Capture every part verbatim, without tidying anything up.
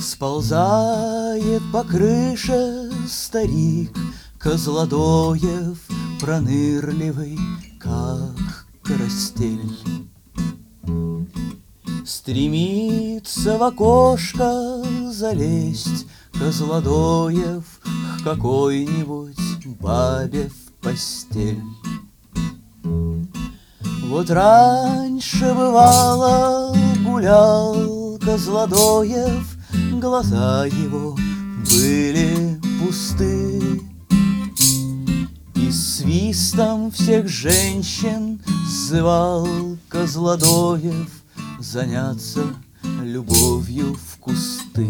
Сползает по крыше старик Козлодоев, пронырливый, как карастель. Стремится в окошко залезть Козлодоев к какой-нибудь бабе в постель. Вот раньше, бывало, гулял Козлодоев, глаза его были пусты, и свистом всех женщин зывал Козлодоев заняться любовью в кусты.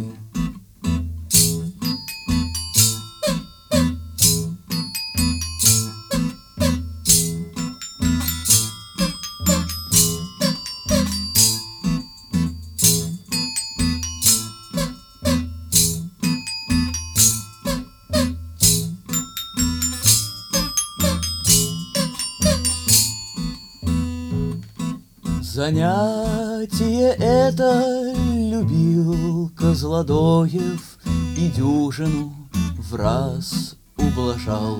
Занятие это любил Козлодоев и дюжину в раз ублажал.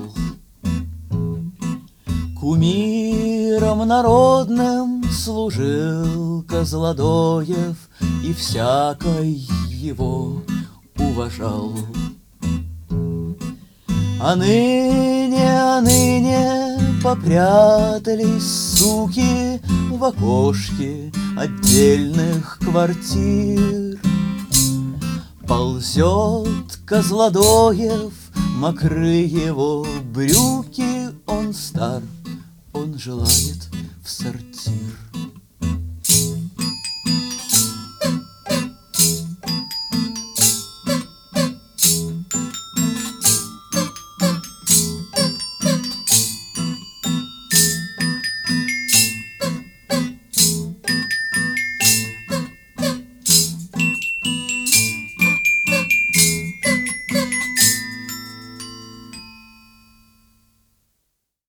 Кумиром народным служил Козлодоев и всякой его уважал. А ныне, а ныне попрятались суки в окошке отдельных квартир. Ползет Козлодоев, мокры его брюки, он стар, он желает в сортир.